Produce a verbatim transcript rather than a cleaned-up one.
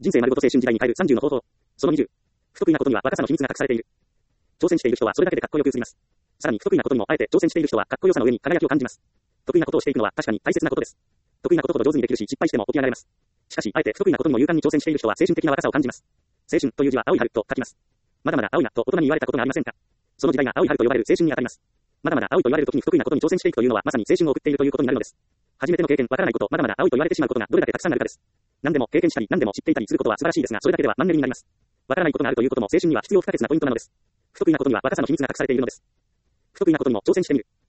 人生丸ごと青春時代に変えるさんじゅうの方法。そのにじゅう。不得意なことには若さの秘密が隠されている。挑戦している人はそれだけでかっこよく映ります。さらに不得意なことにもあえて挑戦している人はかっこよさの上に輝きを感じます。得意なことをしていくのは確かに大切なことです。得意なことほど上手にできるし、失敗しても起き上がれます。しかし、あえて不得意なことにも勇敢に挑戦している人は精神的な若さを感じます。青春という字は青い春と書きます。まだまだ青いなと大人に言われたことがありませんか？その時代が青い春と呼ばれる青春に当たります。まだまだ青いと言われる時に不得意なことに挑戦していくというのはまさに青春を送っているということになるのです。初めての経験、わからないこと、まだまだ青いと言われてしまうことがどれだけたくさんあるかです。何でも経験したり何でも知っていたりすることは素晴らしいですが、それだけではマンネリになります。わからないことがあるということも青春には必要不可欠なポイントなのです。不得意なことには若さの秘密が隠されているのです。不得意なことにも挑戦してみる。